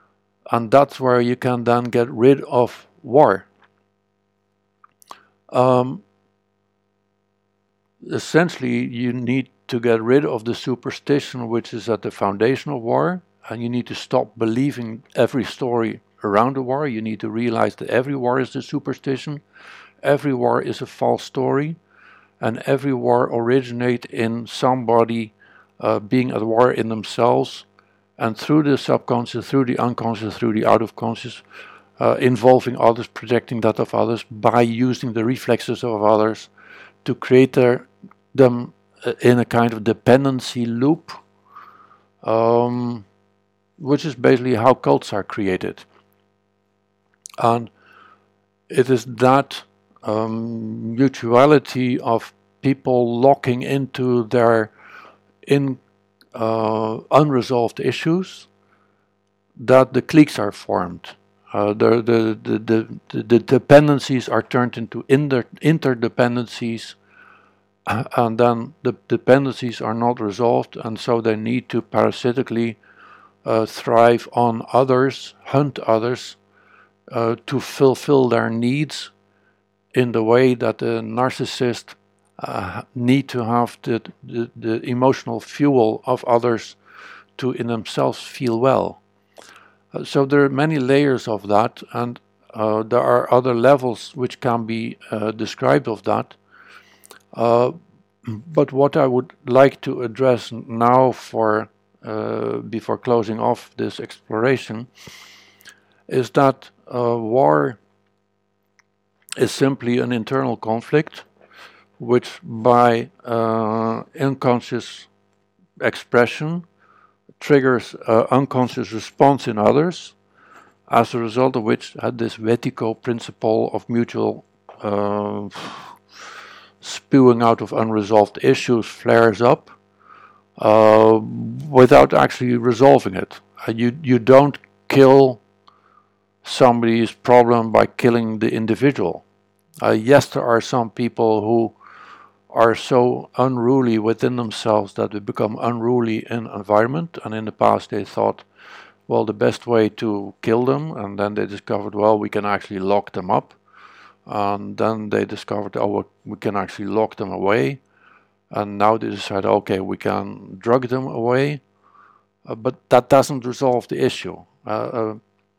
And that's where you can then get rid of war. Um, essentially, you need to get rid of the superstition which is at the foundation of war, and you need to stop believing every story around the war. You need to realize that every war is a superstition, every war is a false story, and every war originates in somebody uh, being at war in themselves, and through the subconscious, through the unconscious, through the out of conscious, uh, involving others, projecting that of others, by using the reflexes of others to create their, them in a kind of dependency loop, um, which is basically how cults are created. And it is that um, mutuality of people locking into their in uh, unresolved issues that the cliques are formed. Uh, the, the, the, the, the dependencies are turned into inter interdependencies, uh, and then the dependencies are not resolved, and so they need to parasitically uh, thrive on others, hunt others, uh, to fulfill their needs in the way that the narcissist uh, need to have the, the, the emotional fuel of others to in themselves feel well. Uh, so there are many layers of that, and uh, there are other levels which can be uh, described of that. Uh, but what I would like to address now for uh, before closing off this exploration is that uh, war is simply an internal conflict which by uh, unconscious expression triggers uh, unconscious response in others, as a result of which had this Wetiko principle of mutual uh, spewing out of unresolved issues flares up uh, without actually resolving it. Uh, you, you don't kill somebody's problem by killing the individual. Uh, yes, there are some people who are so unruly within themselves that they become unruly in environment, and in the past they thought, well, the best way to kill them, and then they discovered, well, we can actually lock them up, and then they discovered, oh, we can actually lock them away, and now they decide, okay, we can drug them away, uh, but that doesn't resolve the issue. Uh, uh,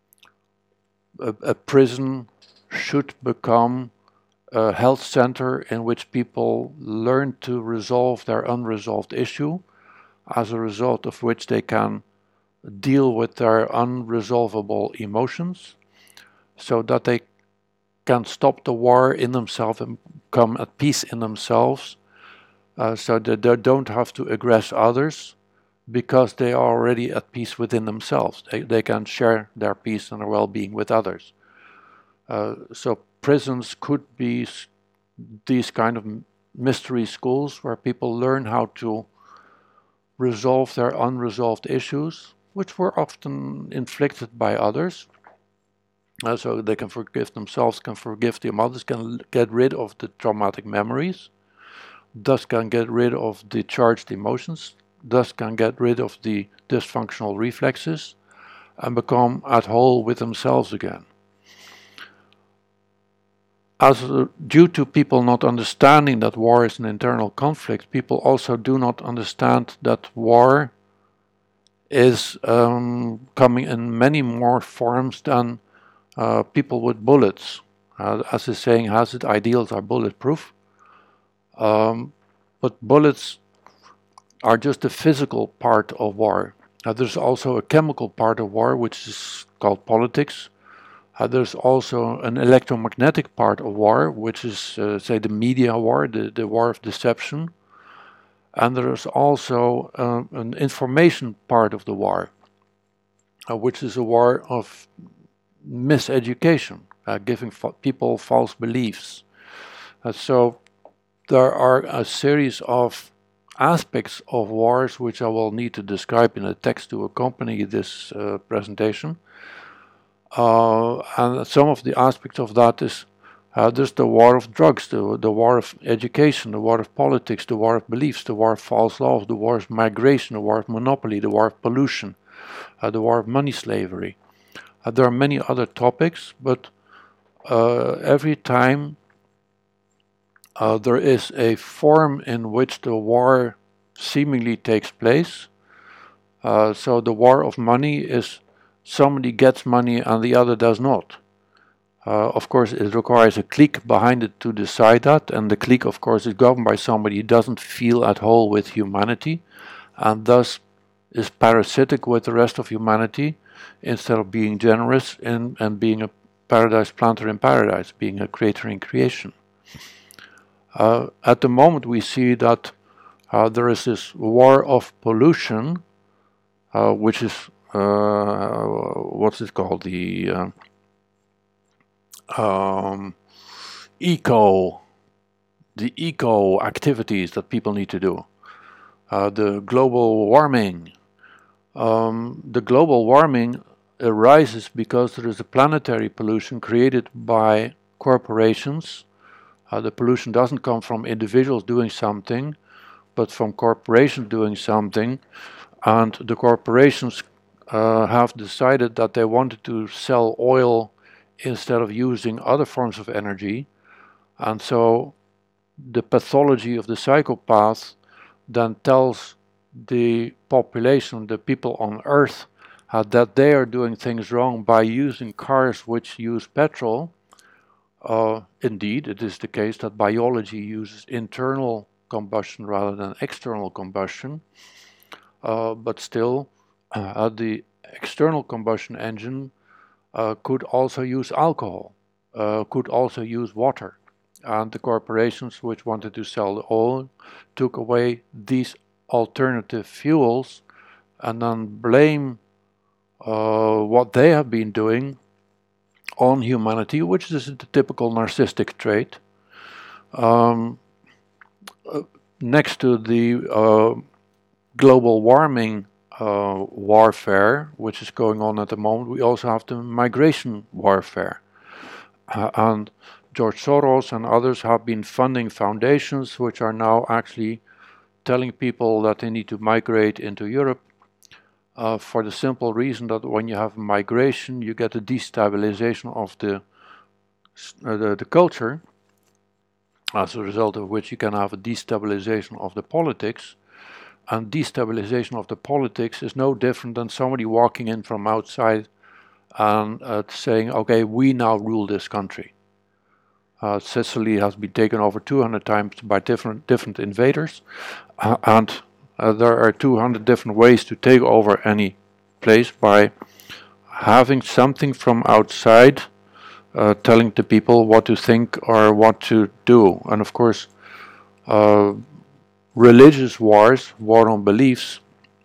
a, a prison should become a health center in which people learn to resolve their unresolved issue, as a result of which they can deal with their unresolvable emotions, so that they can stop the war in themselves and come at peace in themselves, uh, so that they don't have to aggress others because they are already at peace within themselves. They, they can share their peace and their well-being with others. Uh, so prisons could be these kind of mystery schools where people learn how to resolve their unresolved issues, which were often inflicted by others. Uh, so they can forgive themselves, can forgive the others, can get rid of the traumatic memories, thus can get rid of the charged emotions, thus can get rid of the dysfunctional reflexes, and become at whole with themselves again. As uh, due to people not understanding that war is an internal conflict, people also do not understand that war is um, coming in many more forms than uh, people with bullets. Uh, as the saying has it, ideals are bulletproof. Um, but bullets are just the physical part of war. Uh, there's also a chemical part of war, which is called politics. Uh, there's also an electromagnetic part of war, which is, uh, say, the media war, the, the war of deception. And there's also uh, an information part of the war, uh, which is a war of miseducation, uh, giving fa people false beliefs. Uh, so there are a series of aspects of wars which I will need to describe in a text to accompany this uh, presentation. Uh, and some of the aspects of that is uh, there's the war of drugs, the, the war of education, the war of politics, the war of beliefs, the war of false laws, the war of migration, the war of monopoly, the war of pollution, uh, the war of money slavery. Uh, there are many other topics, but uh, every time uh, there is a form in which the war seemingly takes place. Uh, so the war of money is somebody gets money and the other does not. Uh, of course, it requires a clique behind it to decide that, and the clique, of course, is governed by somebody who doesn't feel at whole with humanity, and thus is parasitic with the rest of humanity, instead of being generous in, and being a paradise planter in paradise, being a creator in creation. Uh, at the moment, we see that uh, there is this war of pollution, uh, which is, uh, what's it called, the uh, um, eco, the eco activities that people need to do. Uh, the global warming. Um, the global warming arises because there is a planetary pollution created by corporations. Uh, the pollution doesn't come from individuals doing something, but from corporations doing something. And the corporations uh, have decided that they wanted to sell oil instead of using other forms of energy. And so the pathology of the psychopath then tells the population, the people on Earth, uh, that they are doing things wrong by using cars which use petrol. Uh, indeed, it is the case that biology uses internal combustion rather than external combustion, uh, but still uh, the external combustion engine uh, could also use alcohol, uh, could also use water. And the corporations which wanted to sell the oil took away these alternative fuels and then blame uh, what they have been doing on humanity, which is the typical narcissistic trait. Um, uh, next to the uh, global warming uh, warfare, which is going on at the moment, we also have the migration warfare. Uh, and George Soros and others have been funding foundations which are now actually telling people that they need to migrate into Europe, uh, for the simple reason that when you have migration, you get a destabilization of the, uh, the, the culture, as a result of which you can have a destabilization of the politics. And destabilization of the politics is no different than somebody walking in from outside and uh, saying, okay, we now rule this country. Uh, Sicily has been taken over two hundred times by different different invaders, uh, and uh, there are two hundred different ways to take over any place by having something from outside uh, telling the people what to think or what to do. And of course, uh, religious wars, war on beliefs,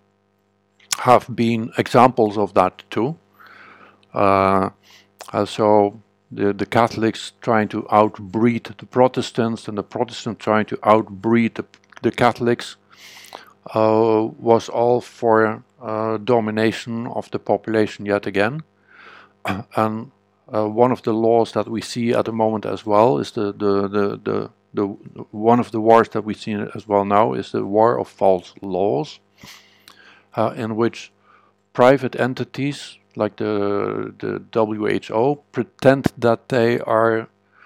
have been examples of that too. Uh, uh, so the, the Catholics trying to outbreed the Protestants and the Protestants trying to outbreed the, the Catholics uh, was all for uh, domination of the population yet again. And uh, one of the laws that we see at the moment as well is the, the, the, the, the one of the wars that we see as well now is the war of false laws, uh, in which private entities like the, the W H O pretend that they are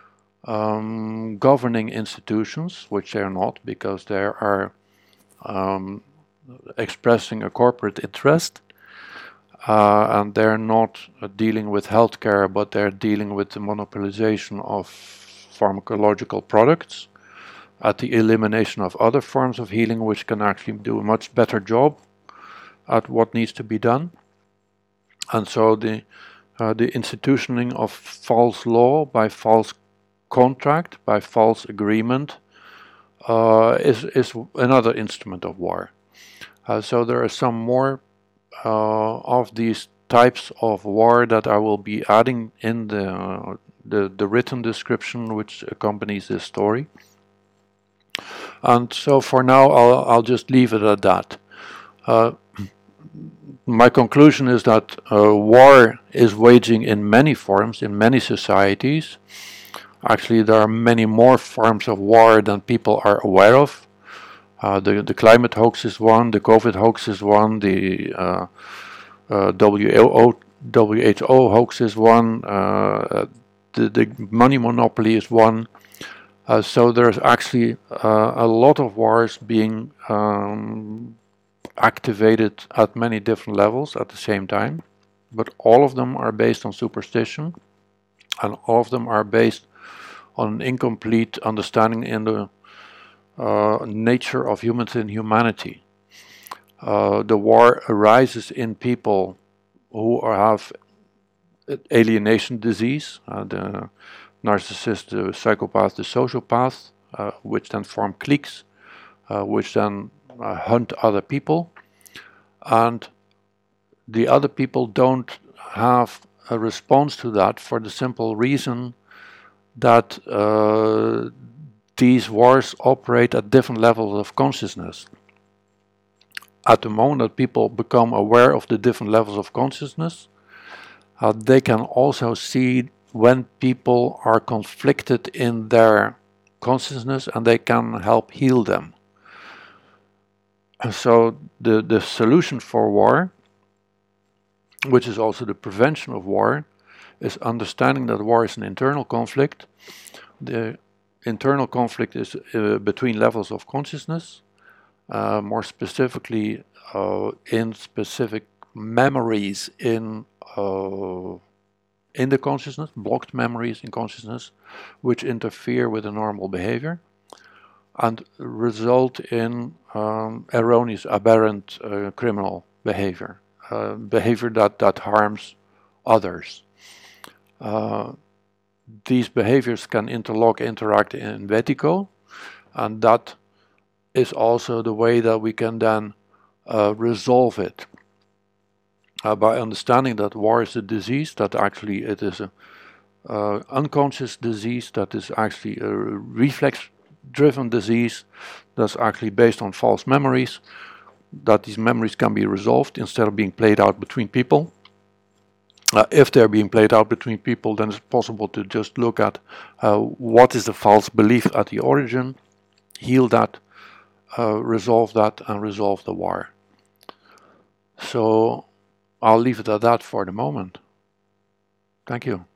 um, governing institutions, which they are not, because they are um, expressing a corporate interest, uh, and they're not uh, dealing with healthcare, but they're dealing with the monopolization of pharmacological products, at the elimination of other forms of healing, which can actually do a much better job at what needs to be done. And so the uh, the institutioning of false law by false contract, by false agreement, uh, is is another instrument of war. Uh, so there are some more uh, of these types of war that I will be adding in the uh, the, the written description which accompanies this story. And so for now, I'll I'll just leave it at that. Uh, My conclusion is that uh, war is waging in many forms, in many societies. Actually, there are many more forms of war than people are aware of. Uh, the, the climate hoax is one, the COVID hoax is one, the uh, uh, W W H O hoax is one, uh, the, the money monopoly is one. Uh, so there's actually uh, a lot of wars being um, activated at many different levels at the same time, but all of them are based on superstition, and all of them are based on an incomplete understanding in the uh, nature of humans and humanity. Uh, the war arises in people who are, have alienation disease, uh, the narcissist, the psychopath, the sociopath, uh, which then form cliques, uh, which then uh, hunt other people, and the other people don't have a response to that for the simple reason that uh, these wars operate at different levels of consciousness. At the moment that people become aware of the different levels of consciousness, uh, they can also see when people are conflicted in their consciousness, and they can help heal them. And so the, the solution for war, which is also the prevention of war, is understanding that war is an internal conflict. The internal conflict is uh, between levels of consciousness, uh, more specifically uh, in specific memories in uh, in the consciousness, blocked memories in consciousness, which interfere with the normal behavior and result in um, erroneous, aberrant uh, criminal behavior, uh, behavior that, that harms others. Uh, these behaviors can interlock, interact in Wetiko, and that is also the way that we can then uh, resolve it. Uh, by understanding that war is a disease, that actually it is a uh, unconscious disease, that is actually a reflex-driven disease, that's actually based on false memories, that these memories can be resolved instead of being played out between people. Uh, if they're being played out between people, then it's possible to just look at uh, what is the false belief at the origin, heal that, uh, resolve that, and resolve the war. So I'll leave it at that for the moment. Thank you.